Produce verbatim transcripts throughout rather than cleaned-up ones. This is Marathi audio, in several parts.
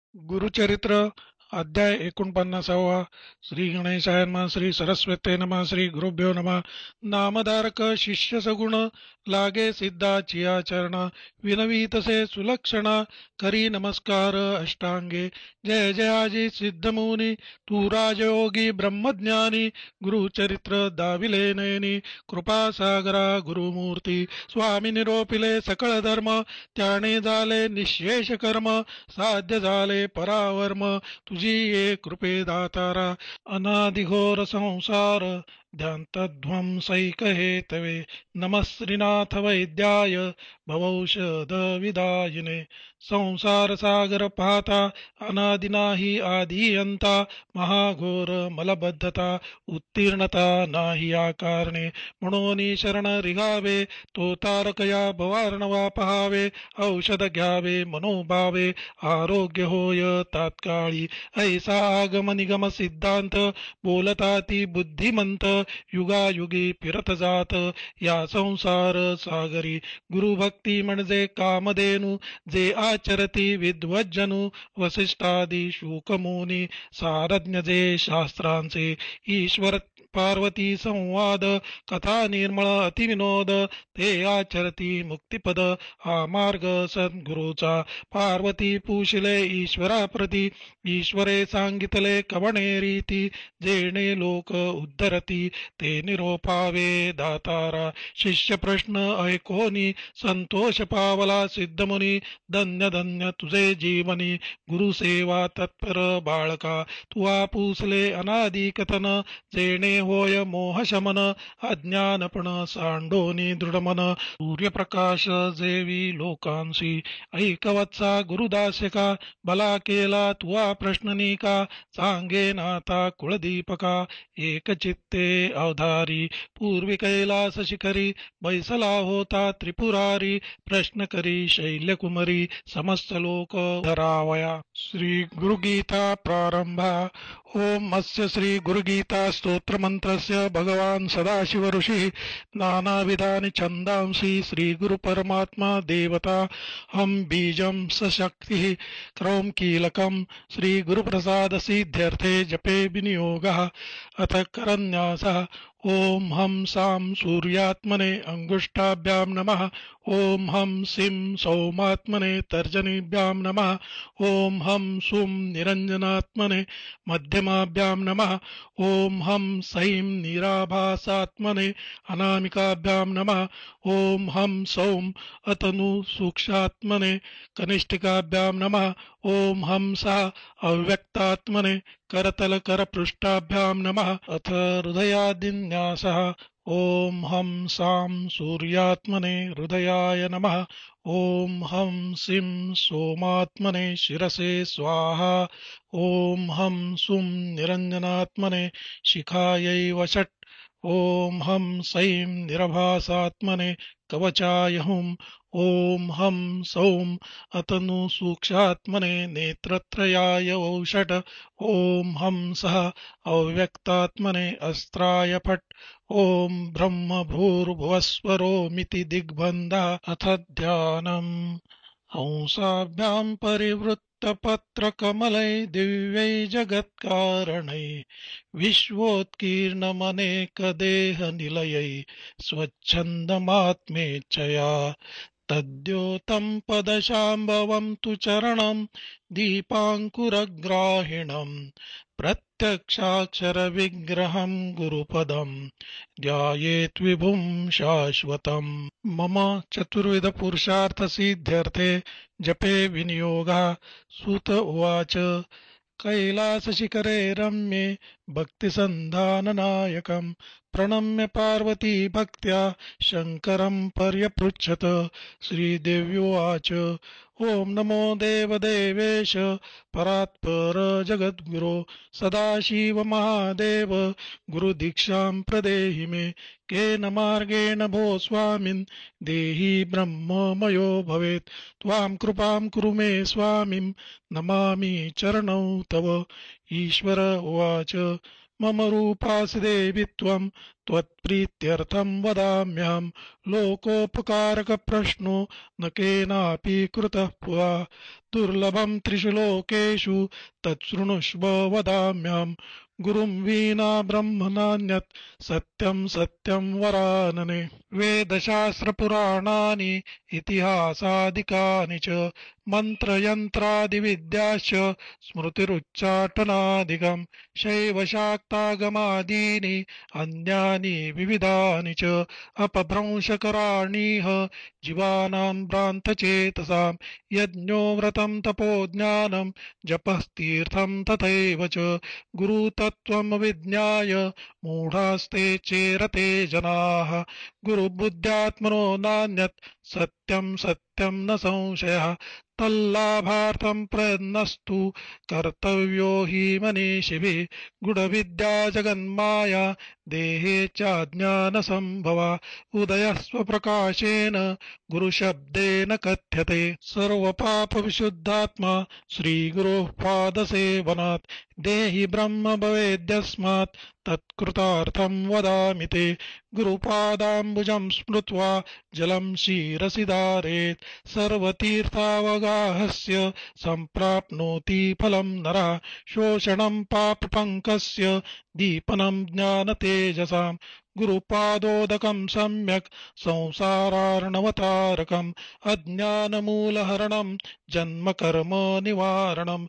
गुरुचरित्र अध्याय एकोणपन्नासावा. श्री गणेशाय नमः. श्री सरस्वते नमः. श्री गुरुभ्यो नमः. नामधारक शिष्य सगुण लागे सिद्धाची आचरण विनवी तसे सुलक्षण करी नमस्कार अष्टांगे. जय जयाजी सिद्धमुनी तू राजयोगी ब्रह्मज्ञानी गुरुचरित्र दाविले नयनी कृपासागरा गुरुमूर्ती स्वामी निरोपिले सकळ धर्म त्याने झाले निशेष कर्म साध्य झाले परावर्म तुझी ये कृपे दातारा अनादिघोर संसार ध्यांतध्वंसैक हेतवे नमः श्रीनाथ वैद्याय भवौषध विदायिने. संसार सागर पाहता अनादि नाही आदि अंता महाघोर मलबद्धता उत्तीर्णता नाही आकारणे म्हणून शरण रिगावे तो तारकया भवार्णवा पहावे औषध घ्यावे मनोभावे आरोग्य होय तात्काळी ऐसा आगम निगम सिद्धांत बोलता ती बुद्धिमंत युगायुगी फिरत जात या संसार सागरी. गुरुभक्ती म्हणजे कामधेनू जे आचरती विद्वज्जनू वसिष्ठादी शूकमुनी सारज्ञ जे शास्त्रांचे ईश्वर पार्वती संवाद कथा निर्मळ अतिविनोद ते आचरती मुक्तिपद हा मार्ग सद्गुरूचा. पार्वती पूशिले ईश्वराप्रती ईश्वरे सांगितले कवणे रीती जेणे लोक उद्धरती ते निरोपावे दातारा. शिष्य प्रश्न ऐकोनी संतोष पावला सिद्धमुनी धन्य धन्य तुझे जीवनी गुरुसेवा तत्पर बाळका. तुवा पूसले अनादि कथन जेणे होय मोहशमन अज्ञानपण सांडोनी दृढमन सूर्यप्रकाश जेवी लोकांसी ऐकवत्सा गुरुदास्यका भला केला तुवा प्रश्ननी का सांगे नाथा कुळदीपका. एकचित्ते अवधारी पूर्वी कैलास शिखरी बैसला होता त्रिपुरारी प्रश्न करी शैल्यकुमरी समस्त लोक धरावया. श्री गुरुगीता प्रारंभा. ओम अस्य श्री गुरुगीता स्तोत्र मंत्रस्य भगवान सदाशिव ऋषि नानाविधानि छंदांसि श्री गुरु परमात्मा देवता हम बीजं सशक्ति क्रौम कीलकम श्री गुरुप्रसाद सिद्ध्यर्थे जपे विनियोगः. अथ करन्यासः. ओम हम सां सूर्यात्मने अंगुष्ठाभ्यां नमः. ओम हम सिं सौमात्मने तर्जनीभ्यां नमः. ओम हम सुं निरंजनात्मने मध्यमाभ्यां नमः. ओम हम सैं निराभासात्मने अनामिकाभ्यां नमः. ओम हम सौं अतनु सूक्ष्मात्मने कनिष्ठिकाभ्यां नमः. ओम हम सा अव्यक्तात्मने करतल करपृष्ठाभ्यां नमः. अथ हृदयादिन्यासः. ओम हम सां सूर्यात्मने हृदयाय नमः. ओम हम सिं सोमात्मने शिरसे स्वाहा. ओम हम सुं निरंजनात्मने शिखायै वषट्. ओम हम सैं निरभासात्मने कवचाय हुम्. ओम हम सौं अतनु सूक्ष्मात्मने नेत्रत्रयाय औषट. ओम हम सः अव्यक्तात्मने अस्त्राय फट्. ओम ब्रह्म भूर्भुवस्वरोमिति दिग्बन्धः. अथ ध्यानम्. हंसाभ्यां परिवृत्तपत्रकमलै दिव्यै जगत्कारणै विश्वोत्कीर्णमनेकदेहनिलयै स्वच्छन्दमात्मेच्छया तद्योतं पदशाम्भवं तु चरणं दीपाङ्कुरग्राहिणं प्रत्यक्षाक्षरविग्रहं गुरुपदं ध्यायेत् विभुं शाश्वतम्. मम चतुर्विध पुरुषार्थ सिद्ध्यर्थे जपे विनियोगः. सूत उवाच. कैलासशिखरे रम्ये भक्तिसन्धाननायकं प्रणम्य पार्वती भक्त्या शङ्करं पर्यपृच्छत. श्रीदेव्युवाच. ओं नमो देवदेवेश परात्पर जगद्गुरो सदाशिव महादेव गुरुदीक्षां प्रदेहि मे. केन मार्गेण भो स्वामिन् देहि ब्रह्ममयो भवेत्. त्वां कृपां कुरु मे स्वामिं नमामि चरणौ तव. ईश्वर उवाच. मम रूपासि देवि त्वं त्वत्प्रीत्यर्थं वदाम्यहं लोकोपकारकप्रश्नो न केनापि कृतः पुरा दुर्लभं त्रिषु लोकेषु तच्छृणुष्व वदाम्यहं गुरुं विना ब्रह्म नान्यत् सत्यं सत्यं वरानने वेदशास्त्रपुराणानि इतिहासादिकानि च मन्त्रयन्त्रादिविद्याश्च स्मृतिरुच्चाटनादिकं शैवशाक्तागमादीनि अन्यानि विविधानि च अपभ्रंशकराणीह जीवानां भ्रान्तचेतसां यज्ञो व्रतं तपो ज्ञानं जपस्तीर्थं तथैव च गुरुतत्त्वमविज्ञाय मूढास्ते चेरते जनाः गुरुबुद्ध्यात्मनो नान्यत् सत्यं सत्यं न संशयः तल्लाभार्थं प्रयन्नस्तु कर्तव्यो हि मनीषिभिः गुढविद्या जगन्माया देहे चाज्ञानसम्भवा उदयस्वप्रकाशेन गुरुशब्देन कथ्यते सर्वपापविशुद्धात्मा श्रीगुरोः पादसेवनात् देहि ब्रह्म भवेद्यस्मात् तत्कृतार्थं वदामि ते गुरुपादाम्बुजं स्मृत्वा जलं शिरसि धारयेत् सर्वतीर्थावगाहस्य सम्प्राप्नोति फलं नरः शोषणं पापपङ्कस्य दीपनं ज्ञानतेजसां गुरुपादोदकं सम्यक् संसारार्णवतारकम् अज्ञानमूलहरणं जन्मकर्म निवारणं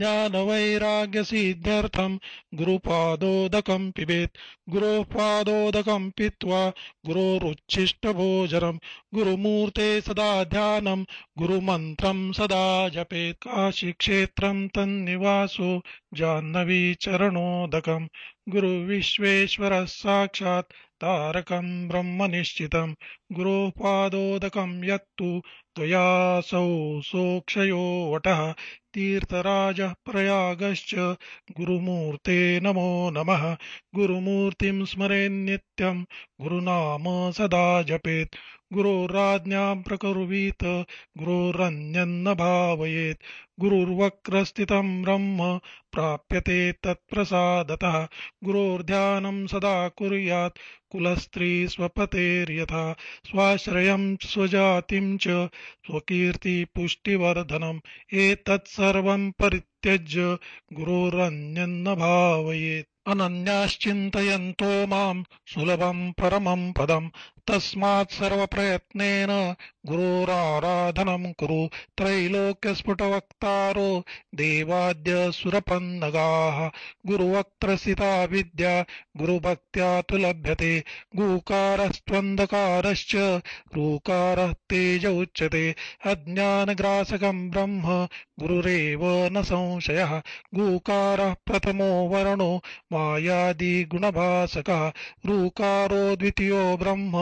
ज्ञानवैराग्यसिद्ध्यर्थं गुरुपादोदकं पिबेत् गुरोः पादोदकं पीत्वा गुरोरुच्छिष्टभोजनं गुरुमूर्ते सदा ध्यानं गुरुमन्त्रं सदा जपेत् काशीक्षेत्रं तन्निवासो जाह्नवी चरणोदकं गुरुविश्वेश्वरः साक्षात् तारकं ब्रह्म निश्चितं गुरोः पादोदकं यत्तु त्वयासौ सोक्षयो वटः तीर्थराजः प्रयागश्च गुरुमूर्ते नमो नमः गुरुमूर्तिं स्मरेन्नित्यं गुरुनाम सदा जपेत् गुरोराज्ञां प्रकुर्वीत गुरोरन्यन्न भावयेत् गुरुर्वक्रस्थितं ब्रह्म प्राप्यते तत्प्रसादतः गुरोर्ध्यानं सदा कुर्यात् कुलस्त्री स्वपतेर्यथा स्वाश्रयं स्वजातिं च स्वकीर्तिपुष्टिवर्धनम् एतत्सर्वं परित्यज्य गुरोरन्यन्न भावयेत् अनन्याश्चिन्तयन्तो मां सुलभं परमं पदं तस्मात् सर्वप्रयत्नेन गुरोराराधनं कुरु त्रैलोक्यस्फुटवक्तारो देवाद्य सुरपन्नगाः गुरुवक्त्रस्थिता विद्या गुरुभक्त्या तु लभ्यते गूकारस्त्वन्धकारश्च ऋकारः तेज उच्यते अज्ञानग्रासकं ब्रह्म गुरुरेव न संशयः गूकारः प्रथमो वर्णो मायादिगुणभासकः ऋकारो द्वितीयो ब्रह्म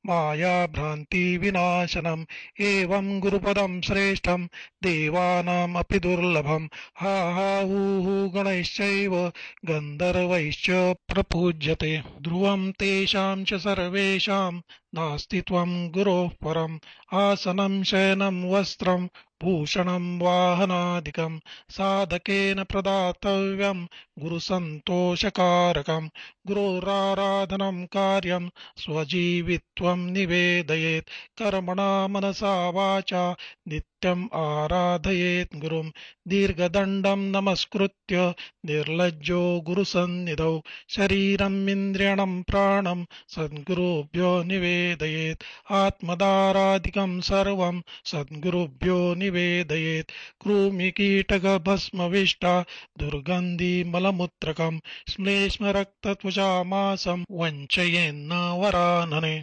मायाभ्रान्तिविनाशनम् एवं गुरुपदं श्रेष्ठं देवानाम् अपि दुर्लभम् हा हा हू हू गणैश्चैव गन्धर्वैश्च प्रपूज्यते ध्रुवं तेषां च सर्वेषां नास्ति त्वं गुरोः परम् आसनं शयनं वस्त्रं भूषणं वाहनादिकं साधकेन प्रदातव्यं गुरुसन्तोषकारकं गुरोराराधनं कार्यं स्वजीवित्वं निवेदयेत् कर्मणा मनसा वाचा नित्यम् आराधयेत् गुरुं दीर्घदण्डं नमस्कृत्य निर्लज्जो गुरुसन्निधौ शरीरम् इन्द्रियणं प्राणं सद्गुरुभ्यो निवेदयेत् आत्मदारादिकं सर्वं सद्गुरुभ्यो निवेदयेत् कृमिकीटकभस्मविष्टा दुर्गन्धि मलमूत्रकं श्लेष्मरक्तत्वचामासं वञ्चयेन्न वरानने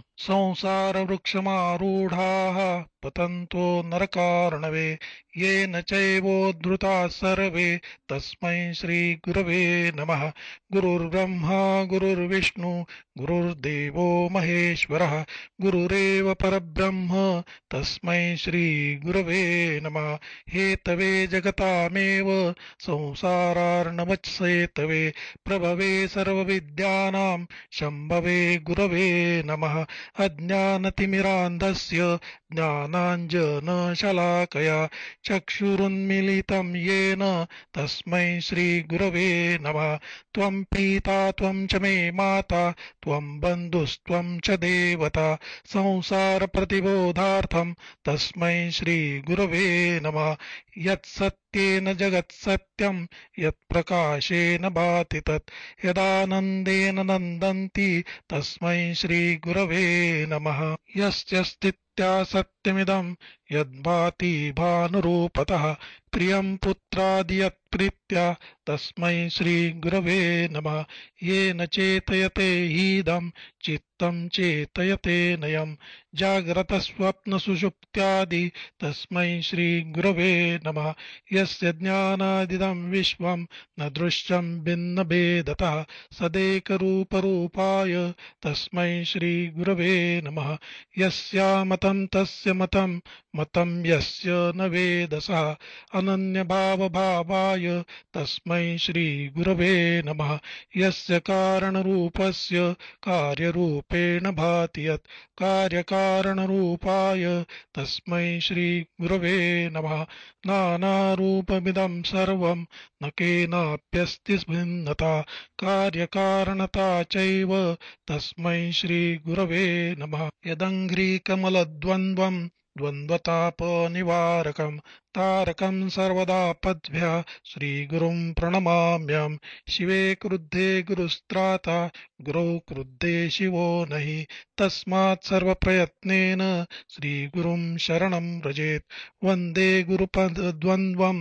संसारवृक्षमारूढाः पतन्तो नरकार्णवे येन चैवोद्धृताः सर्वे तस्मै श्रीगुरवे नमः गुरुर्ब्रह्मा गुरुर्विष्णु गुरुर्देवो महेश्वरः गुरुरेव परब्रह्म तस्मै श्रीगुरवे नमः हेतवे जगतामेव संसारार्णवच्छेतवे प्रभवे सर्वविद्यानां शम्भवे गुरवे नमः अज्ञानतिमिरान्धस्य ज्ञानाञ्जनशलाकया चक्षुरुन्मीलितं येन तस्मै श्रीगुरवे नमः। त्वं पिता त्वं च मे माता त्वं बन्धुस्त्वं च देवता संसारप्रतिबोधार्थं तस्मै श्रीगुरवे नमः। यत्सत्येन जगत्सत्यं यत्प्रकाशेन भाति तत् यदानन्देन नन्दन्ति तस्मै श्रीगुरवे नमः। यस्यास्तीत्यासत्यमिदं यद्भाति भानुरूपतः प्रियं पुत्रादि यत्प्रीत्या तस्मै श्रीगुरवे नमः। येन चेतयते हीदं चित्तं चेतयते नयं जाग्रतस्वप्नसुषुप्त्यादि तस्मै श्रीगुरवे नमः। यस्य ज्ञानादिदं विश्वं न दृश्यं भिन्नभेदतः सदेकरूपरूपाय तस्मै श्रीगुरवे नमः। यस्यामतं तस्य मतं मतं यस्य न वेदसः अनन्यभावभावाय तस्मै श्रीगुरवे नमः। यस्य कारणरूपस्य कार्यरूपेण भाति यत् कार्यकारणरूपाय तस्मै श्रीगुरवे नमः। नानारूपमिदं सर्वं न केनाप्यस्ति भिन्नता कार्यकारणता चैव तस्मै श्रीगुरवे नमः। यदङ्घ्रिकमलद्वन्द्वं द्वन्द्वतापनिवारकं तारकं सर्वदापद्भ्यः श्रीगुरुं प्रणमाम्यहम्। शिवे क्रुद्धे गुरुस्त्राता गुरौ क्रुद्धे शिवो नहि तस्मात् सर्वप्रयत्नेन श्रीगुरुं शरणं व्रजेत्। वन्दे गुरुपदद्वन्द्वं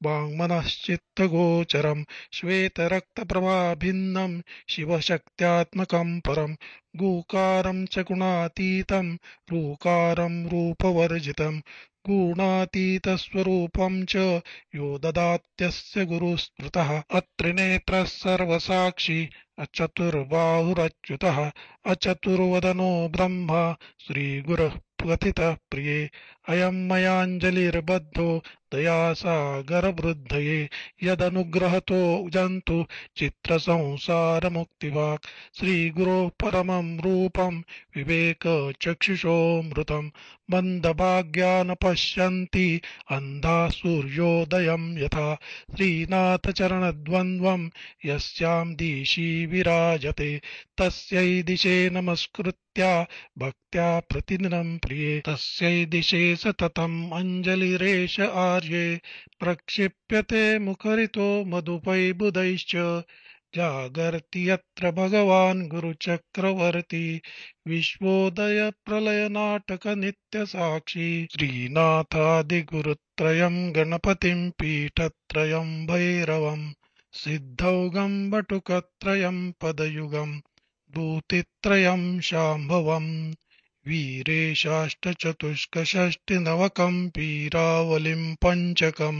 वाङ्मनश्चित्तगोचरं श्वेतरक्तप्रभाभिन्नं शिवशक्त्यात्मकं परं गुकारं च गुणातीतं रूकारं रूपवर्जितं गुणातीतस्वरूपं च यो ददात्यस्य गुरुस्मृतः। अत्रिनेत्रः सर्वसाक्षी अचतुर्बाहुरच्युतः अचतुर्वदनो ब्रह्मा श्रीगुरुः कथितः प्रिये अयं मयाञ्जलिर्बद्धो दयासागरवृद्धये यदनुग्रहतो जन्तु चित्रसंसारमुक्तिवाक् श्रीगुरोः परमं रूपं विवेकचक्षुषोऽमृतं मन्दभाग्या न पश्यन्ति अन्धाः सूर्योदयं यथा श्रीनाथचरणद्वन्द्वं यस्यां दिशि विराजते तस्यै दिशे नमस्कृत्या भक्त्या प्रतिदिनं प्रिये तस्यै दिशे सततम् अञ्जलिरेष आर्ये प्रक्षिप्यते मुखरितो मधुपैर्बुधैश्च जागर्ति यत्र भगवान् गुरुचक्रवर्ती विश्वोदयप्रलयनाटकनित्यसाक्षी श्रीनाथादिगुरुत्रयं गणपतिं पीठत्रयं भैरवं सिद्धौघं वटुकत्रयं पदयुगं भूतित्रयं शाम्भवम् वीरेशाष्टचतुष्कषष्टिनवकं पीरावलिं पञ्चकं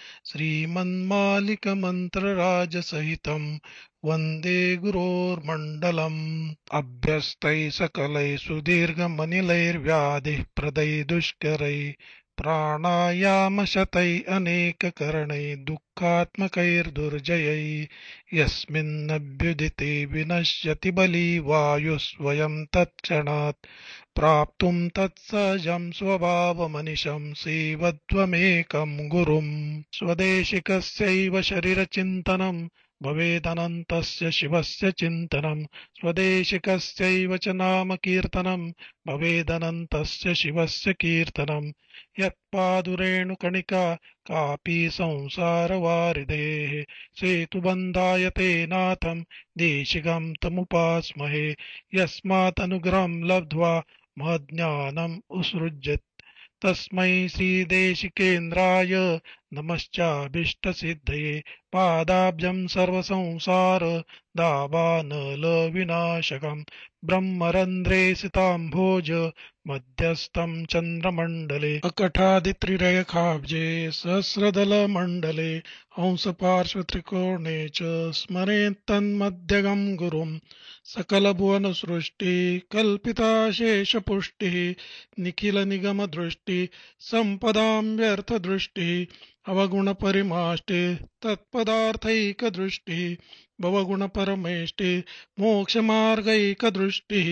श्रीमन्मालिकमन्त्रराजसहितं वन्दे गुरोर्मण्डलम्। अभ्यस्तैः सकलैः सुदीर्घमनिलैर्व्याधिः प्रदैः दुष्करैः प्राणायामशतैः अनेककरणैः दुःखात्मकैर्दुर्जयैः यस्मिन्नभ्युदिते विनश्यति बली वायुः स्वयं तत्क्षणात् प्राप्तुं तत्सहजं स्वभावमनिशं सेवध्वमेकं गुरुम्। स्वदेशिकस्यैव शरीरचिन्तनं भवेदनन्तस्य शिवस्य चिन्तनं स्वदेशिकस्यैव च नामकीर्तनं भवेदनन्तस्य शिवस्य कीर्तनं यत्पादुरेणुकणिका कापि संसारवारिधेः सेतुबन्धाय ते नाथं देशिकं तमुपास्महे यस्मादनुग्रहं लब्ध्वा महज्ञानम् उसृजत् तस्मै श्रीदेशिकेन्द्राय नमश्चाभीष्टसिद्धये पादाब्जं सर्वसंसार दावानलविनाशकं ब्रह्मरन्ध्रे सिताम्भोज मध्यस्थं चन्द्रमण्डले अकटादित्रिरेखाब्जे सहस्रदलमण्डले हंसपार्श्वत्रिकोणे च स्मरेत्तन्मध्यगं गुरुं सकलभुवनसृष्टिः कल्पिताशेषपुष्टिः निखिलनिगमदृष्टिः सम्पदां व्यर्थदृष्टिः अवगुणपरिमाष्टे तत्पदार्थैकदृष्टिः भवगुणपरमेष्टे मोक्षमार्गैकदृष्टिः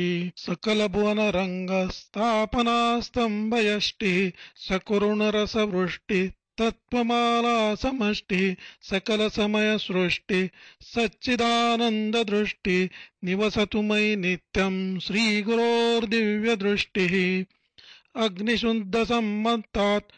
सकलभुवनरङ्गस्थापनास्तम्भयष्टिः सकुरुणरसवृष्टिः तत्त्वमाला समष्टि सकल समय सृष्टि सच्चिदानन्ददृष्टि निवसतु मयि नित्यं श्रीगुरोर्दिव्यदृष्टिः अग्निशुद्धसम्मत्तात्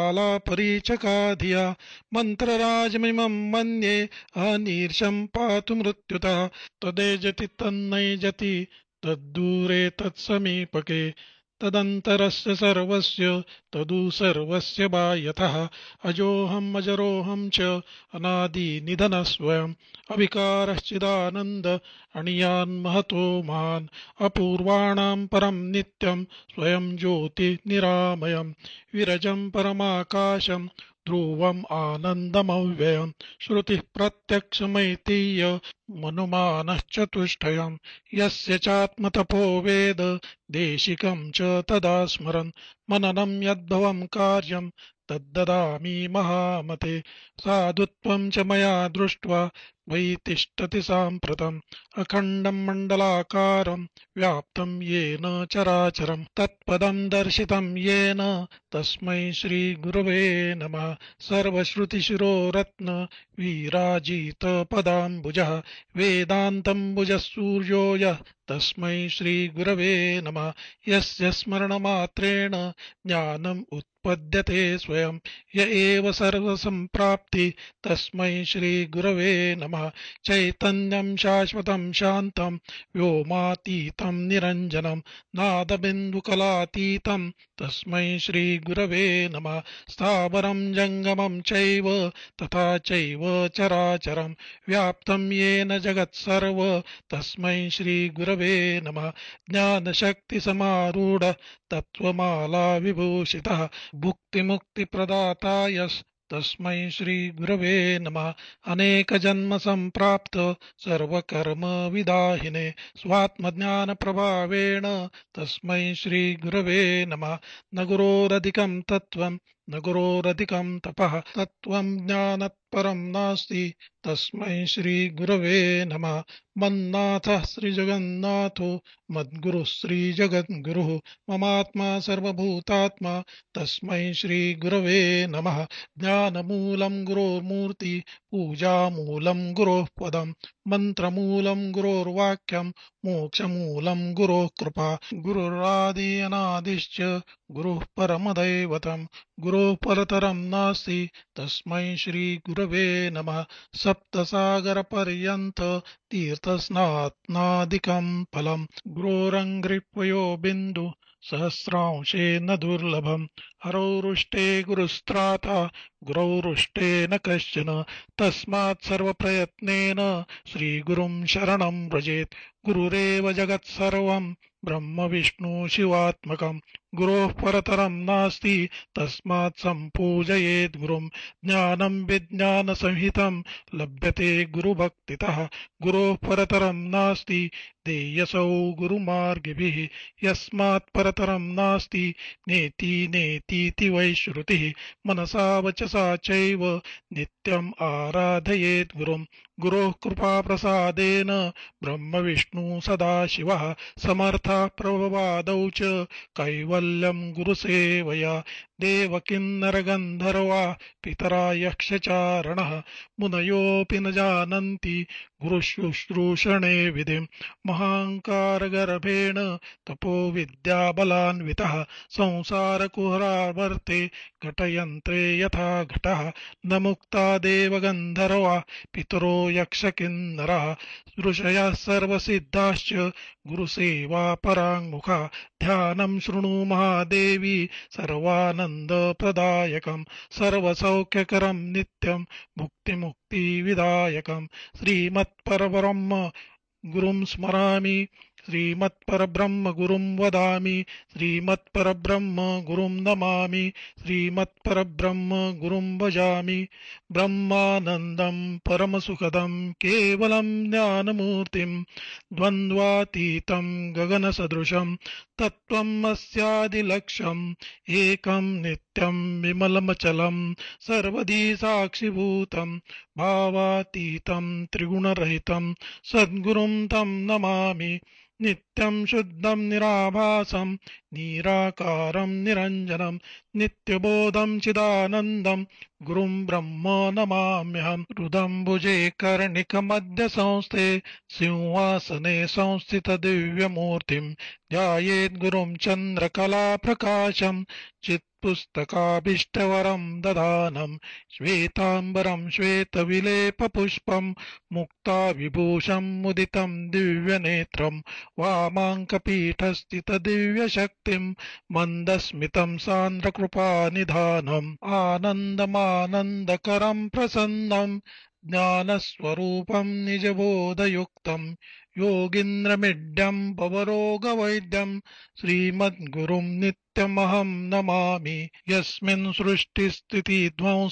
ज्वालापरीचकाधिया मन्त्रराजमिमं मन्ये अनीर्षं पातु मृत्युतः तदेजति तन्नैजति तद्दूरे तत्समीपके तदन्तरस्य सर्वस्य तदु सर्वस्य बाह्यतः अजोऽहम् अजरोऽहं च अनादिनिधनः स्वयम् अविकारश्चिदानन्द अणियान्महतो महान् अपूर्वाणां परं नित्यं स्वयं ज्योति निरामयम् विरजं परमाकाशं ध्रुवम् आनन्दमव्ययम् श्रुतिः प्रत्यक्षमैतीय मनुमानश्चतुष्टयम् यस्य चात्मतपो वेद देशिकं च तदा स्मरन् मननं यद्भवं कार्यं तद्ददामि महामते साधुत्वं च मया दृष्ट्वा वै तिष्ठति साम्प्रतम् अखण्डं मण्डलाकारं व्याप्तं येन चराचरं तत्पदं दर्शितं येन तस्मै श्रीगुरवे नमः सर्वश्रुतिशिरोरत्न विराजित पदाम्बुजः वेदान्तम्बुजः सूर्यो यः तस्मै श्रीगुरवे नमः यस्य स्मरणमात्रेण ज्ञानम् उत्पद्यते स्वयं य एव सर्वसम्प्राप्ति तस्मै श्रीगुरवे नमः चैतन्यं शाश्वतं शान्तं व्योमातीतं निरञ्जनं नादबिन्दुकलातीतं तस्मै श्रीगुरवे नमः स्थावरं जङ्गमं चैव तथा चैव चराचरं व्याप्तं येन जगत्सर्व तस्मै श्रीगुरवे नमः ज्ञानशक्तिसमारूढ तत्त्वमाला विभूषितः भुक्तिमुक्तिप्रदाताय तस्मै श्रीगुरवे नमः अनेकजन्मसम्प्राप्त सर्वकर्मविदाहिने स्वात्मज्ञानप्रभावेण तस्मै श्रीगुरवे नमः न गुरोरधिकं तत्त्वं न गुरोरधिकं तपः तत्त्वं ज्ञानात्परं नास्ति तस्मै श्रीगुरवे नमः मन्नाथः श्रीजगन्नाथो मद्गुरुः श्रीजगद्गुरुः ममात्मा सर्वभूतात्मा तस्मै श्रीगुरवे नमः ज्ञानमूलं गुरोर्मूर्ति पूजामूलं गुरोः पदं मन्त्रमूलं गुरोर्वाक्यं मोक्षमूलं गुरोः कृपा गुरुरादि अनादिश्च गुरुः परमदैवतं गुरोः परतरं नास्ति तस्मै श्रीगुरवे नमः सप्तसागरपर्यन्त तीर्थस्नात्नादिकं फलं गुरोरङ्घ्रिपयो बिन्दु सहस्रांशेन दुर्लभम् हरौरुष्टे गुरुस्त्राता गुरौरुष्टे न कश्चन तस्मात् सर्वप्रयत्नेन श्रीगुरुं शरणं व्रजेत् गुरुरेव जगत्सर्वं ब्रह्म विष्णु शिवात्मकं गुरोः परतरं नास्ति तस्मात् सम्पूजयेत् गुरुं ज्ञानं विज्ञानसंहितं लभ्यते गुरुभक्तितः गुरोः परतरं नास्ति देयसौ गुरुमार्गिभिः यस्मात् परतरं नास्ति नेति नेतीति वै श्रुतिः मनसा वचसा चैव नित्यम् आराधयेत् गुरुं गुरोः कृपाप्रसादेन ब्रह्म विष्णु सदाशिवः समर्थः प्रभवादौ च कैवल्यं गुरुसेवया देवकिन्नरगन्धर्वा पितरा यक्षचारणः मुनयोऽपि न जानन्ति गुरुशुश्रूषणे विधिं महाङ्कारगर्भेण तपो विद्याबलान्वितः संसारकुहरावर्ते घटयन्त्रे यथा घटः न मुक्ता देवगन्धर्वा पितरो यक्षकिन्नरः ऋषयः सर्वसिद्धाश्च गुरुसेवा पराङ्मुखा ध्यानं शृणु महादेवी सर्वानन्दप्रदायकं सर्वसौख्यकरं नित्यं भुक्तिमुक्तिविदायकं श्रीमत्परब्रह्म गुरुं स्मरामि श्रीमत्परब्रह्म गुरुं वदामि श्रीमत्परब्रह्म गुरुं नमामि श्रीमत्परब्रह्म गुरुं भजामि ब्रह्मानन्दं परमसुखदं केवलं ज्ञानमूर्तिं द्वन्द्वातीतं गगनसदृशं तत्त्वम् अस्यादिलक्ष्यम् एकं नित्यं विमलमचलं सर्वधी साक्षिभूतं भावातीतं त्रिगुणरहितं सद्गुरुं तं नमामि। नित्यं शुद्धं निराभासं निराकारं निरञ्जनं नित्यबोधं चिदानन्दं गुरुं ब्रह्म नमाम्यहम्। हृदम्बुजे कर्णिकमध्य संस्थे सिंहासने संस्थितदिव्यमूर्तिं ध्यायेद्गुरुं चन्द्रकलाप्रकाशं चित्पुस्तकाभीष्टवरं दधानं श्वेताम्बरं श्वेतविलेपपुष्पं मुक्ताविभूषं मुदितं दिव्यनेत्रं वामाङ्कपीठस्थितदिव्यशक्तिं मन्दस्मितं सान्द्रकृपानिधानम् आनन्दमानन्दकरं प्रसन्नं ज्ञानस्वरूपं निजबोधयुक्तं योगीन्द्रमिड्यं भवरोगवैद्यं श्रीमद्गुरुं नित्यमहं नमामि। यस्मिन् सृष्टिस्थितिध्वंस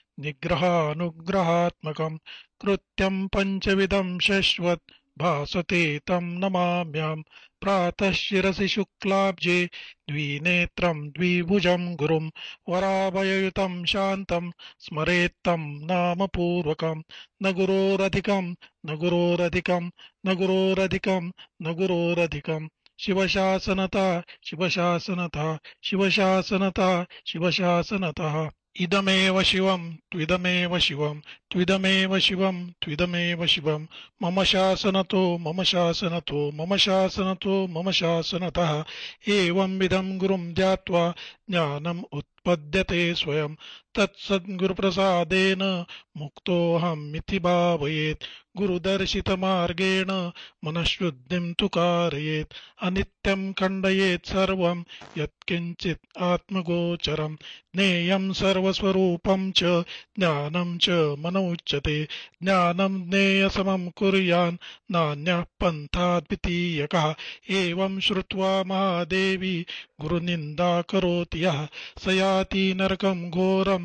निग्रहानुग्रहात्मकं कृत्यं पञ्चविधं शश्वत् भासते तं नमाम्यहम्। प्रातः शिरसि शुक्लाब्जे द्विनेत्रं द्विभुजं गुरुं वराभययुतं शान्तं स्मरेत्तं नामपूर्वकं न गुरोरधिकं न गुरोरधिकं न गुरोरधिकं न गुरोरधिकं। शिवशासनता शिवशासनता शिवशासनता शिवशासनतः। इदमेव शिवं त्विदमेव शिवं त्विदमेव शिवं त्विदमेव शिवं मम शासनतो मम शासनतो मम शासनतो मम शासनतः। एवंविधं गुरुं ध्यात्वा ज्ञानम् उत्पद्यते स्वयं तत्सद्गुरुप्रसादेन मुक्तोऽहमिति भावयेत्। गुरुदर्शितमार्गेण मनःशुद्धिं तु कारयेत् अनित्यं खण्डयेत् सर्वं यत्किञ्चित् आत्मगोचरं ज्ञेयं सर्वस्वरूपं च ज्ञानं च मन उच्यते। ज्ञानं ज्ञेयसमं कुर्यान् नान्यः पन्था द्वितीयकः। एवं श्रुत्वा महादेवी गुरुनिन्दा करोति यः स याति नरकं घोरं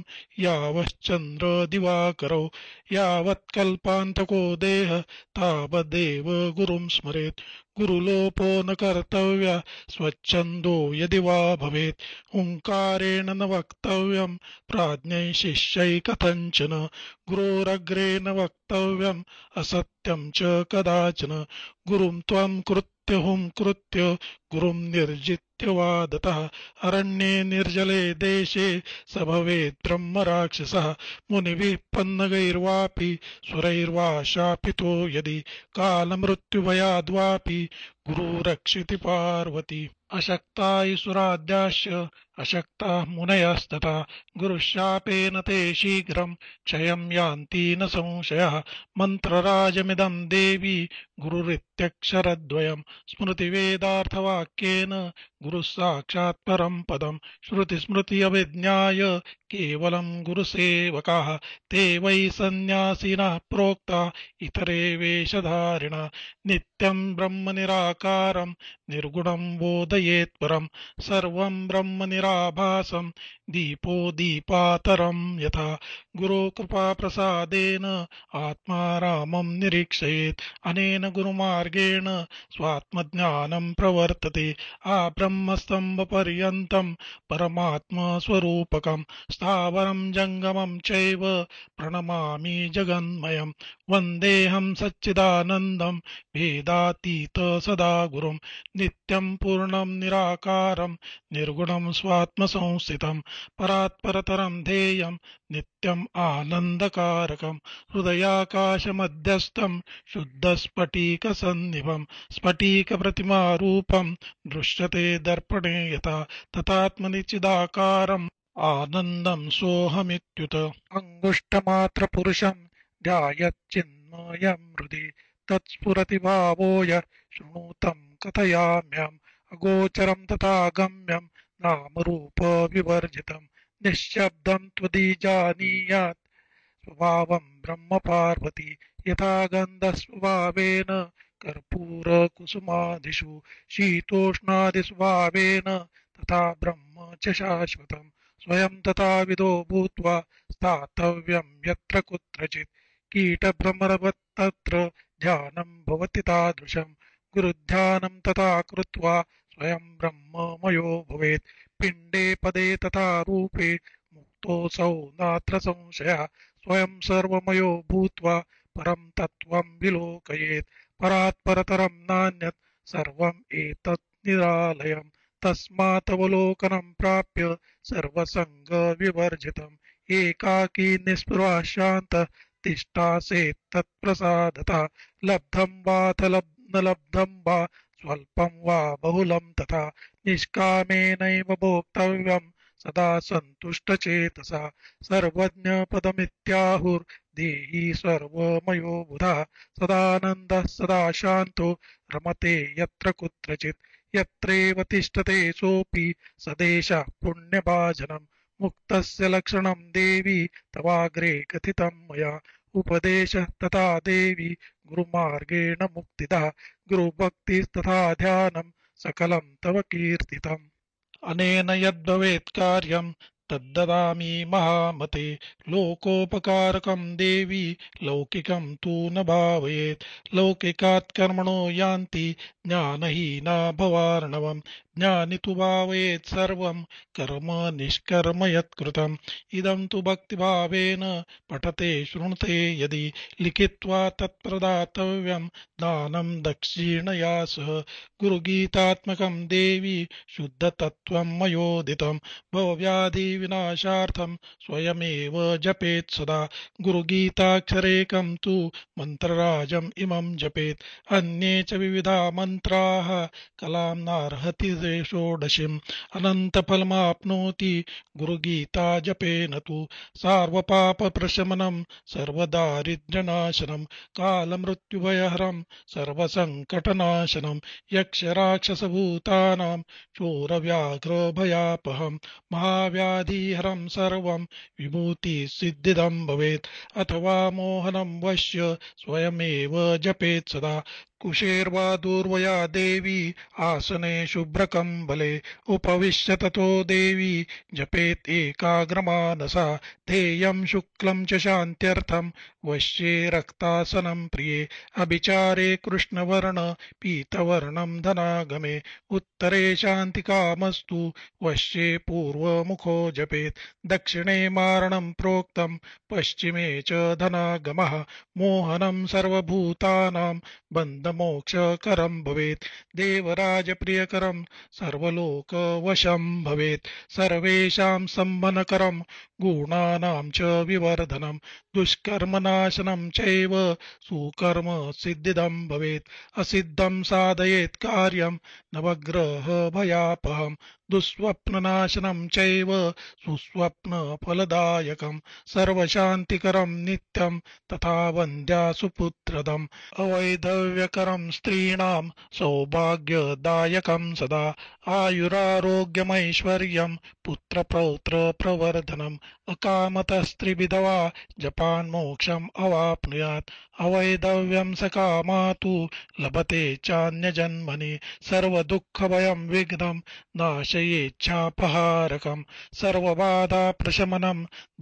यावश्चन्द्रदिवाकरौ। यावत्कल्पान्तको देह तावदेव गुरुं स्मरेत्। गुरुलोपो न कर्तव्य स्वच्छन्दो यदि वा भवेत्। हुङ्कारेण न वक्तव्यं प्राज्ञै शिष्यै कथञ्चन। गुरोरग्रे न वक्तव्यम् असत्यं च कदाचन। गुरुं त्वं कृत्य हुं कृत्य गुरुं निर्जित्य वा दतः। अरण्ये निर्जले देशे स भवेत् ब्रह्मराक्षसः। मुनिभिः पन्नगैर्वापि सुरैर्वा शापितो यदि कालमृत्युभयाद्वापि गुरुरक्षिति पार्वती। अशक्ता सुराद्याश्च अशक्ताः मुनयस्तथा गुरुशापेन ते शीघ्रं क्षयं यान्ति न संशयः। मन्त्रराजमिदं देवी गुरुरित्यक्षरद्वयं स्मृतिवेदार्थवाक्येन गुरुः साक्षात् परं पदम्। श्रुतिस्मृति अभिज्ञाय केवलं गुरुसेवकाः ते वै सन्न्यासिनः प्रोक्ता इतरे वेशधारिणः। नित्यं ब्रह्म निराकारं निर्गुणं बोधयेत् परं सर्वं ब्रह्म निराभासं दीपो दीपातरं यथा। गुरुकृपाप्रसादेन आत्मा रामं निरीक्षयेत् अनेन गुरुमार्गेण स्वात्मज्ञानं प्रवर्तते। आब्रह्मस्तम्भपर्यन्तं परमात्मस्वरूपकं स्थावरं जङ्गमं चैव प्रणमामि जगन्मयं। वन्देऽहं सच्चिदानन्दं भेदातीत सदा गुरुं नित्यं पूर्णं निराकारं निर्गुणं स्वात्मसंस्थितं परात्परतरं ध्येयं नित्यम् आनन्दकारकं। हृदयाकाशमध्यस्थं शुद्धस्फटिकसन्निभं स्फटिकप्रतिमारूपं दृश्यते दर्पणे यथा तथात्मनि चिदाकारम् आनन्दं सोऽहमित्युत। अङ्गुष्ठमात्रपुरुषं ध्यायच्चिन्मयं हृदि तत्स्फुरति भावो यः शृणुतं कथयाम्यहम्। अगोचरं तथा गम्यं नामरूपविवर्जितं निःशब्दं त्वदीजानीयात् स्वभावं ब्रह्म पार्वती। यथा गन्धस्वभावेन कर्पूरकुसुमादिषु शीतोष्णादिस्वभावेन तथा ब्रह्म च शाश्वतं स्वयं तथाविधो भूत्वा स्थातव्यं यत्र कुत्रचित्। कीटभ्रमरवत् तत्र ध्यानं भवति तादृशं गुरुध्यानं तथा कृत्वा स्वयं ब्रह्ममयो भवेत्। पिण्डे पदे तथा रूपे मुक्तोऽसौ नात्र संशयः। स्वयं सर्वमयो भूत्वा परं तत्त्वं विलोकयेत्। परात् परतरं नान्यत् सर्वम् एतत् निरालयम्। तस्मादवलोकनं प्राप्य सर्वसङ्गविवर्जितम् एकाकी निःस्पृहः शान्तः तिष्ठासेत् तत्प्रसादतः। लब्धं वाथ न लब्धं वा स्वल्पं वा बहुलं तथा निष्कामेनैव भोक्तव्यं सदा सन्तुष्टचेतसा। सर्वज्ञपदमित्याहुर्देही सर्वमयो बुधः। सदानन्दः सदा शान्तो रमते यत्र कुत्रचित्। यत्रैव तिष्ठते सोऽपि सदेशः पुण्यभाजनम्। मुक्तस्य लक्षणं देवी तवाग्रे कथितं मया। उपदेशः तथा देवी गुरुमार्गेण मुक्तिदः। गुरुभक्तिस्तथा ध्यानं सकलं तव कीर्तितम्। अनेन यद्भवेत् कार्यं तद्ददामि महामते। लोकोपकारकं देवी लौकिकं तु न भावयेत्। लौकिकात् कर्मणो यान्ति ज्ञानहीना भवार्णवम्। ज्ञानि तु भावयेत् सर्वं कर्म निष्कर्म यत्कृतम्। इदं तु भक्तिभावेन पठते शृणुते यदि लिखित्वा तत्प्रदातव्यं दानं दक्षिणया सह। गुरुगीतात्मकं देवी शुद्धतत्त्वं मयोदितं। भवव्याधिविनाशार्थं स्वयमेव जपेत् सदा। गुरुगीताक्षरेकं तु मन्त्रराजम् इमं जपेत्। अन्ये च विविधा मन्त्राः कलां नार्हति ते षोडशीम्। अनन्तफलमाप्नोति गुरुगीता जपेन तु। सार्वपापप्रशमनं सर्वदारिद्र्यनाशनं कालमृत्युभयहरं सर्वसङ्कटनाशनं यक्षराक्षसभूतानां चोरव्याघ्रभयापहं महाव्याधिहरं सर्वं विभूतिसिद्धिदं भवेत्। अथवा मोहनं वश्य स्वयमेव जपेत् सदा। कुशेर्वा दूर्वया देवी आसने शुभ्रकम्बले उपविश्य ततो देवी जपेत् एकाग्रमानसा। ध्येयं शुक्लं च शान्त्यर्थं वश्ये रक्तासनं प्रिये। अभिचारे कृष्णवर्ण पीतवर्णं धनागमे। उत्तरे शान्तिकामस्तु वश्ये पूर्वमुखो जपेत्। दक्षिणे मारणं प्रोक्तं पश्चिमे च धनागमः। मोहनं सर्वभूतानां बन्धमोक्षकरं भवेत्। देवराजप्रियकरं सर्वलोकवशं भवेत्। सर्वेषां सम्मनकरं गुणानां च विवर्धनं। दुष्कर्मनाशनं चैव सुकर्म सिद्धिदं भवेत्। असिद्धं साधयेत् कार्यं नवग्रहभयापहं। दुःस्वप्ननाशनं चैव सुस्वप्नफलदायकं। सर्वशान्तिकरं नित्यं तथा वन्द्यासुपुत्रदम्। अवैधव्यकरं स्त्रीणां सौभाग्यदायकं सदा। आयुरारोग्यमैश्वर्यं पुत्रपौत्रप्रवर्धनम्। अकामतस्त्रिविधवा जपान्मोक्षम् अवाप्नुयात्। अवैधव्यं सकामा तु लभते चान्यजन्मनि। सर्वदुःखभयं विघ्नं नाशयेच्छापहारकं। सर्वबाधाप्रशमनं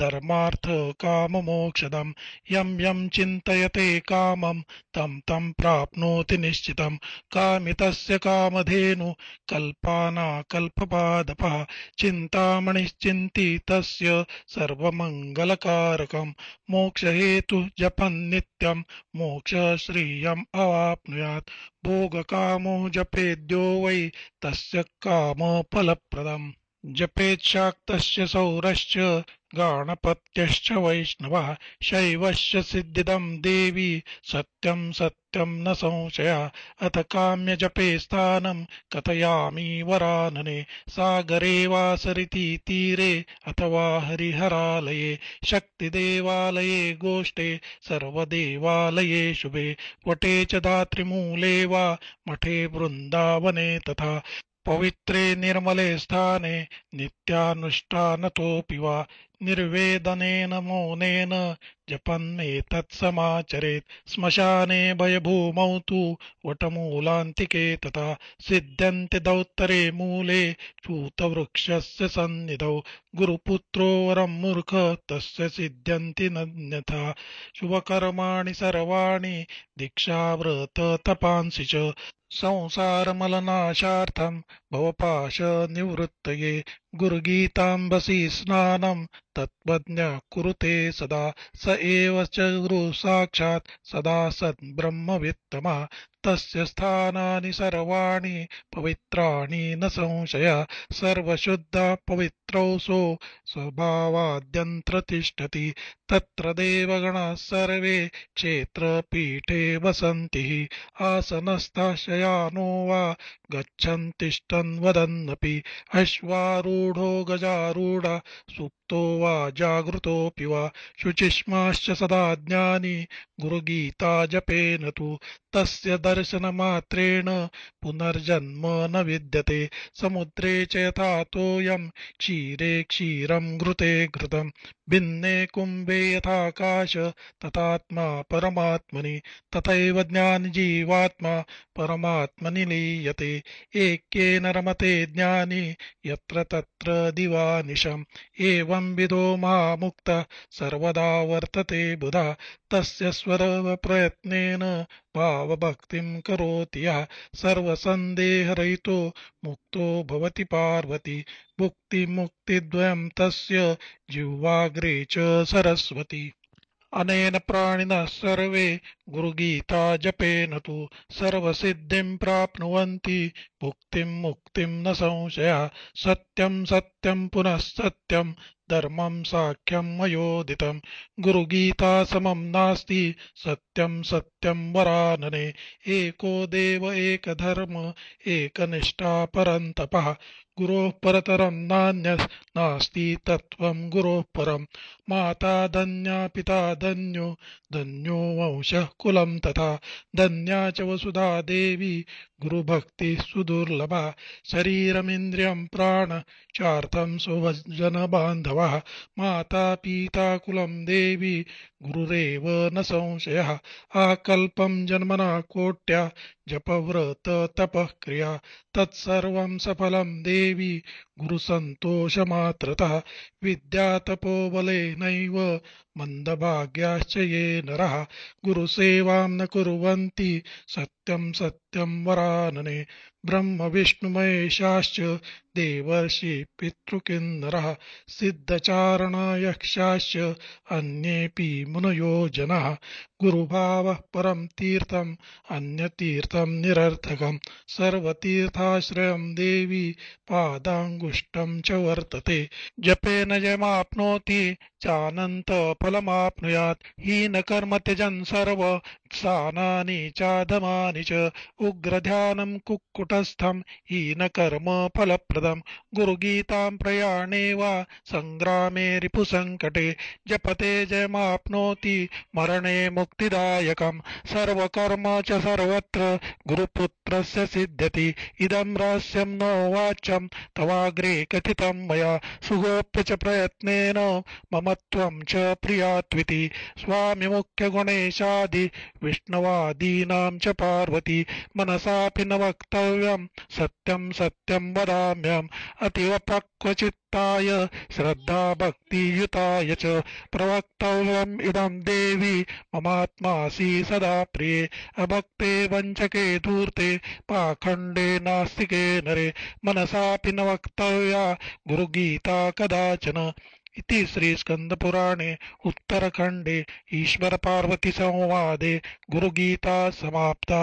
धर्मार्थकाममोक्षदं। यं यं चिन्तयते कामं तं तं प्राप्नोति निश्चितं। कामितस्य कामधेनु कल्पानाकल्पपादपः। चिन्तामणिश्चिन्तितस्य सर्वमङ्गलकारकं। मोक्षहेतुः जपन्नित्यं मोक्षश्रियम् अवाप्नुयात्। भोगकामो जपेद्यो वै तस्य कामफलप्रदम्। जपेत् शाक्तस्य सौरश्च गाणपत्यश्च वैष्णवः। शैवस्य सिद्धिदं देवी सत्यं सत्यं न संशयः। अथ काम्यजपे स्थानं कथयामि वरानने। सागरे वा सरिति तीरे अथवा हरिहरालये। शक्तिदेवालये गोष्ठे सर्वदेवालये शुभे। वटे च धात्रिमूले वा मठे वृन्दावने तथा। पवित्रे निर्मले स्थाने नित्यानुष्ठानतोऽपि वा। निर्वेदनेन मौनेन जपन्नेतत्समाचरेत्। श्मशाने भयभूमौ तु वटमूलान्तिके तथा। सिद्ध्यन्ति दौत्तरे मूले च्यूतवृक्षस्य सन्निधौ। गुरुपुत्रो वरं मूर्ख तस्य सिद्ध्यन्ति नन्यथा। शुभकर्माणि सर्वाणि दीक्षाव्रततपांसि च संसारमलनाशार्थं भवपाशनिवृत्तये गुरुगीताम्बसि स्नानं तत्त्वज्ञ कुरुते सदा स एव च गुरुसाक्षात् सदा सद्ब्रह्मवित्तमः तस्य स्थानानि सर्वाणि पवित्राणि न संशयः सर्वशुद्धः पवित्रोऽसौ स्वभावाद्यत्र तिष्ठति तत्र देवगणाः सर्वे क्षेत्रपीठे वसन्ति आसनस्थः शयानो वा गच्छन् तिष्ठन् वदन्नपि अश्वारूढो गजारूढः सुप्तो वा जागृतोऽपि वा शुचिष्माश्च सदा ज्ञानी गुरुगीता जपेन तु तस्य दर्शनमात्रेण पुनर्जन्म न विद्यते समुद्रे च यथा तोयं क्षीरे क्षीरं घृते घृतं भिन्ने कुम्भे यथाकाश तथात्मा परमात्मनि तथैव ज्ञानजीवात्मा परमात्मनि लीयते ऐक्येन रमते ज्ञानी यत्र तत्र दिवानिशम् एवंविधो महामुक्तः सर्वदा वर्तते बुधः तस्य स्वरप्रयत्नेन भावभक्तिं करोति यः सर्वसन्देहरहितो मुक्तो भवति पार्वती भुक्तिमुक्तिद्वयं तस्य जिह्वाग्रे च सरस्वती अनेन प्राणिनः सर्वे गुरुगीता जपेन तु सर्वसिद्धिं प्राप्नुवन्ति भुक्तिं मुक्तिं न संशयः सत्यं सत्यं पुनः सत्यं धर्मं साख्यं मयोदितं गुरुगीता समं नास्ति सत्यं सत्यं वरानने एको देव एकधर्म एकनिष्ठा परन्तपः गुरोः परतरं नान्यत् नास्ति तत्त्वं गुरोः परम् माता धन्या पिता धन्यो धन्यो वंशः कुलं तथा धन्या च वसुधा देवी गुरुभक्तिः सुदुर्लभा शरीरमिन्द्रियं प्राण चार्थं स्वजनबान्धवः माता पिता कुलं देवी गुरुरेव न संशयः आकल्पं जन्मना कोट्या जपव्रत तपः क्रिया तत्सर्वं सफलं देवी गुरुसन्तोषमात्रतः विद्यातपोबलेनैव मन्दभाग्याश्च ये नरः गुरुसेवां न कुर्वन्ति सत्यं सत्यं वरानने ब्रह्मविष्णुमहेशाश्च देवर्षि पितृकिन्नरः सिद्धचारणा यक्षाश्च अन्येऽपि मुनयो जनः गुरुभावः परं तीर्थम् अन्यतीर्थं निरर्थकम् सर्वतीर्थाश्रयं देवी पादाङ्गुष्ठं च वर्तते जपेन जयमाप्नोति चानन्तफलमाप्नुयात् हीनकर्म त्यजन् सर्व स्थानानि चाधमानि च उग्रध्यानं कुक्कुटस्थं हीनकर्म फलप्रदं गुरुगीतां प्रयाणे वा सङ्ग्रामे रिपुसङ्कटे जपते जयमाप्नोति मरणे मुक्तिदायकं सर्वकर्म च सर्वत्र गुरुपुत्रस्य सिद्ध्यति इदं रहस्यं नो वाच्यं तवाग्रे कथितं मया सुगोप्य च प्रयत्नेन मम त्वं च प्रियात्विति स्वामिमुख्यगुणेशादि विष्णवादीनां च पार्वती मनसापि न वक्तव्यं सत्यं सत्यं वदाम्यहम् अतीव प्रक्वचित्ताय श्रद्धा भक्तियुताय च प्रवक्तव्यम् इदं देवी ममात्मासि सदा प्रिये अभक्ते वञ्चके धूर्ते पाखण्डे नास्तिके नरे मनसापि न वक्तव्या गुरुगीता कदाचन इति श्रीस्कन्दपुराणे उत्तरखण्डे ईश्वरपार्वतीसंवादे गुरुगीता समाप्ता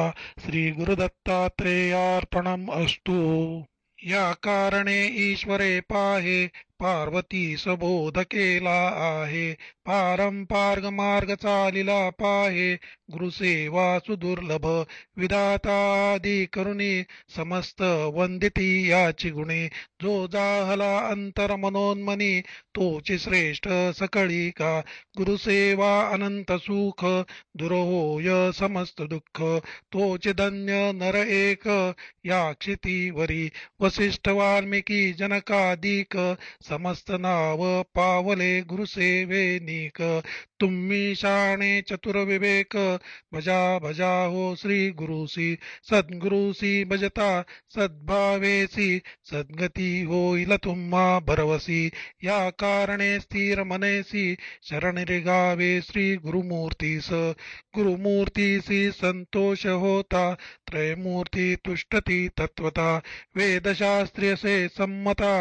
श्रीगुरुदत्तात्रेयार्पणम् अस्तु या कारणे ईश्वरे पाहे पार्वती सबोधकेला आहे पारंपार्ग चालिला पाहे गुरुसेवा सुदुर्लभ विधातादि करुणी समस्त वंदिती याची गुणे जो जाहला अंतर मनोन्मनी तोची श्रेष्ठ सकळी का गुरुसेवा अनंत सुख दुरहोय समस्त दुःख तोचे धन्य नर एक या क्षितीवरी वसिष्ठ वाल्मिकी जनकादिक समस्त नाव पावले गुरुसेवेनिक तुम्ही शाणे चतुर विवेक भजा भजा हो श्री गुरुसी सद्गुरुसी भजता सद्भावेसी सद्गती होईल तुम्हा भरवसी या कारणे स्थिर मनेसी शरण गावे श्री गुरुमूर्तीस गुरुमूर्तीसी संतोष होता त्रयमूर्ती तुष्टती तत्वता वेदशास्त्रीय से संमता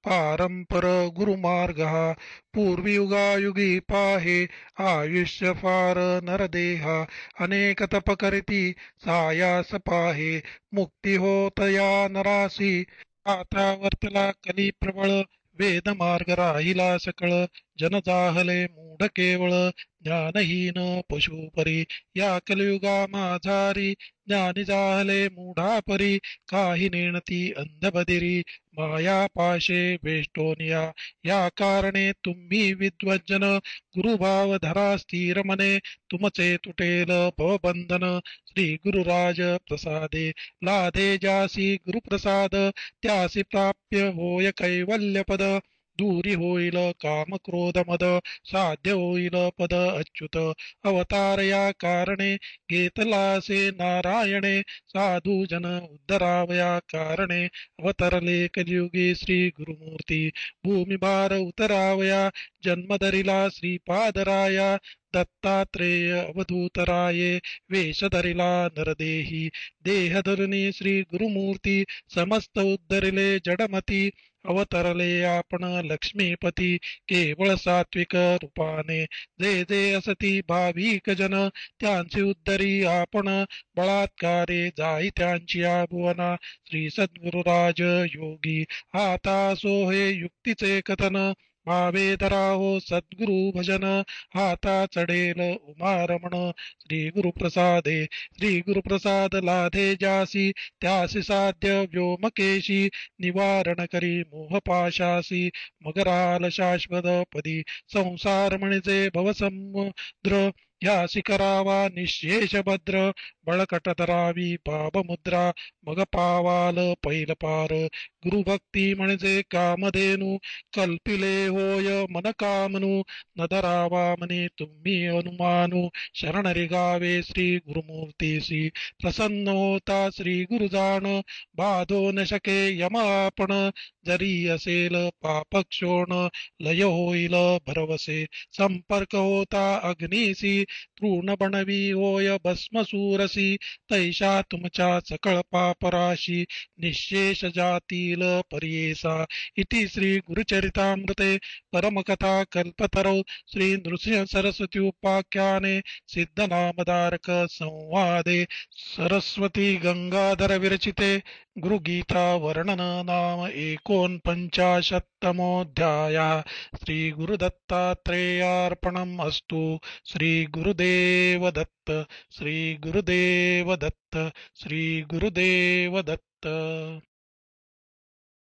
पारंपर गुरुमार्ग पूर्वयुगायुगी पाहे आयुष्य फार नरदेहा अनेक तप करीती सायास पाहे मुक्ती होत या नरासी आता वर्तला कली प्रबळ वेद मार्ग राहिला सकळ जन जाहले मूढ केवळ ज्ञानहीन पशुपरी या कलियुगा माझारी ज्ञानी जाहले मूढापरी काही नेणती अंधबदिरी माया पाशे वेष्टोनिया या कारणे तुम्ही विद्वज्जन गुरुभाव धरा स्थिर मने तुमचे तुटेल भवबंधन श्री गुरुराज प्रसादे लादे जासी गुरुप्रसाद त्यासी प्राप्य होय कैवल्यपद दूरी होईल काम क्रोध मद साध्य होईल पद अच्युत अवतार या कारणे घेतलासे नारायणे साधू जन उद्धरावया कारणे अवतरले कलियुगी श्री गुरुमूर्ती भूमिभार उतरावया जन्म धरिला श्रीपादराया दत्तात्रेय अवधूतराये वेश धरिला नरदेही देह धरुनी श्री गुरुमूर्ती समस्त उद्धरिले जडमती अवतरले आपण लक्ष्मीपती केवळ सात्विक रूपाने जे जे असती भाविक जन त्यांची उद्धरी आपण बळात्कारे जाई त्यांची आभुवना श्री सद्गुरुराज योगी आता सोहे युक्तीचे कथन भावे धराहो सद्गुरु भजन हाता चढेल उमारमण श्री गुरुप्रसादे श्री गुरुप्रसाद लाधे जासी त्यासी साध्य व्योमकेशी निवारण करी मोहपाशासी मगराल शाश्वत पदी संसार म्हणजे भवसमुद्र यासी करावा निशेष भद्र बळकट धरावी पापमुद्रा मग पावाल पैल पार गुरुभक्ती म्हणजे कामधेनू कल्पिले होय मन कामनू न धरावा म्हणे तुम्ही अनुमानू शरण गावे श्री गुरुमूर्तीसी प्रसन्न होता श्री गुरुजान बाधो न शके यम आपण जरी असेल पापक्षोण लय होईल भरवसे संपर्क होता अग्नीसी तृण बनवी होय भस्मसूरसी तैशा तुमच्या सकळ पापराशी निशेष जातील पर्येसा इति श्री गुरुचरितामृते परमकथा कल्पतरौ श्री नृसिंह सरस्वती उपाख्याने सिद्धनामधारक संवादे सरस्वती गंगाधर विरचिते गुरुगीता वर्णन नाम एकोनपंचाशत्तमोऽध्यायः श्री गुरुदत्तात्रेयार्पणम् अस्तु श्री गुरुदेव दत्त श्री गुरुदेव दत्त श्री गुरुदेव दत्त।